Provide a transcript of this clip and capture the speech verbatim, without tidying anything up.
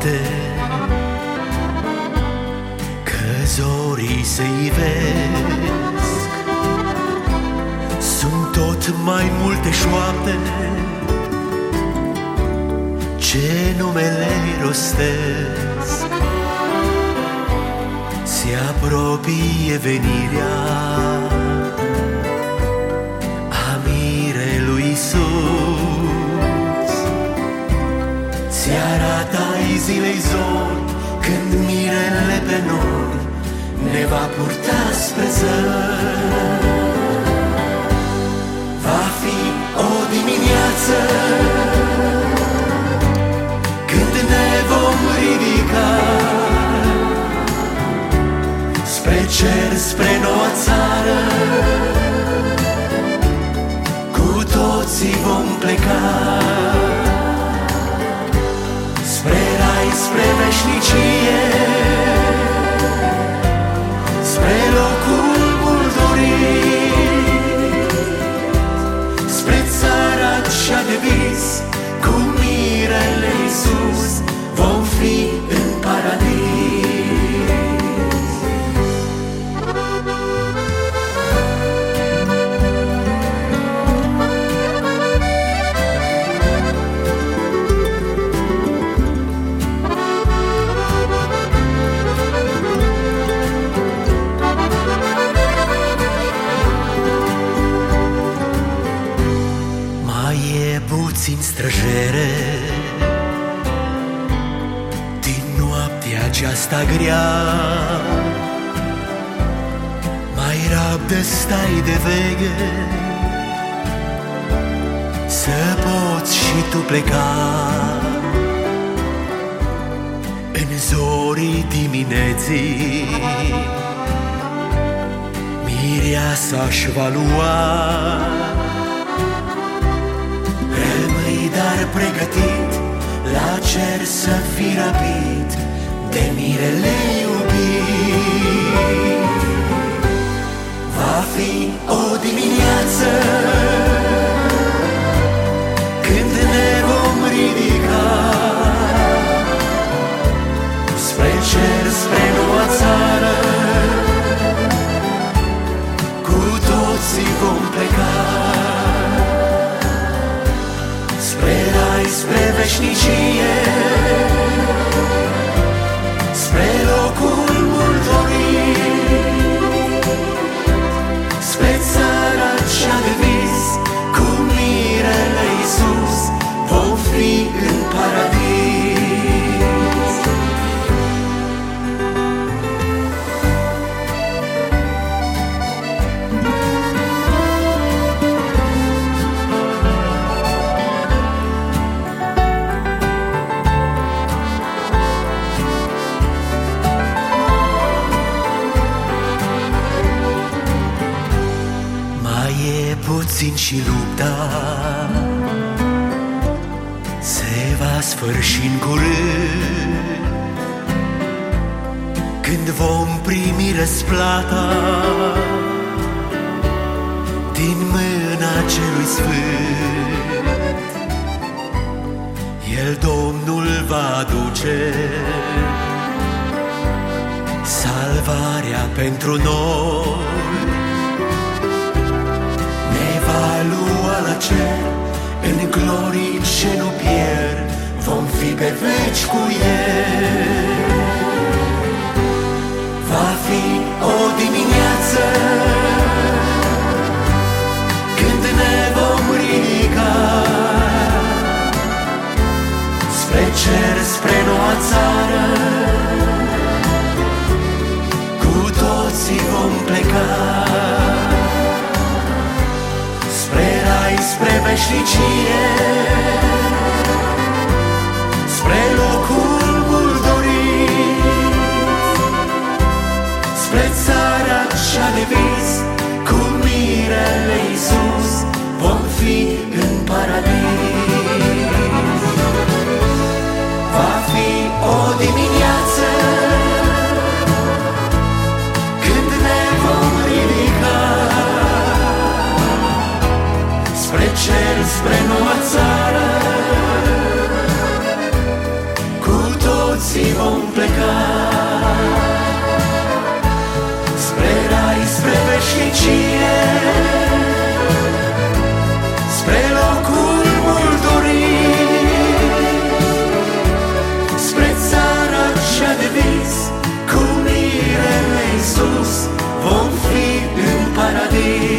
noapte, că zorii se ivesc, sunt tot mai multe șoapte ce numele rostesc. Se apropie venirea a mirelui Iisus. Se arată ai zilei zori, când mirele pe nori ne va purta spre zări. Va fi o dimineață când ne vom ridica spre cer, spre noua țară, cu toții vom pleca spre rai, spre veșnicie, spre locul mult dorit, spre țara cea de vis, cu mirele Iisus vom fi în paradis. Puțin străjere din noaptea aceasta grea, mai rabdă, stai de veche, să poți și tu pleca. În zorii dimineții mireasa-și va lua, dar pregătit la cer să fii rapid de mirele iubit. Va fi o dimineață când ne vom ridica spre cer, spre noua țară, cu toții vom pleca spre rai, spre veșnicie, spre locul mult dorit, spre țara cea de vis, cu mirele Iisus vom fi în paradis. Puțin și lupta se va sfârși în curând, când vom primi răsplata din mâna celui sfânt. El, Domnul, va aduce salvarea pentru noi, va lua la cer în glorii ce nu pierd, vom fi pe veci cu El. Va fi o dimineață când ne vom ridica spre cer, spre noua țară, cu toții vom pleca spre rai, spre veșnicie, spre locul mult dorit, spre țara cea de vis, cu mirele Iisus vom fi în paradis. Va fi o dimineață când ne vom ridica spre cer, spre noua țară, mărit.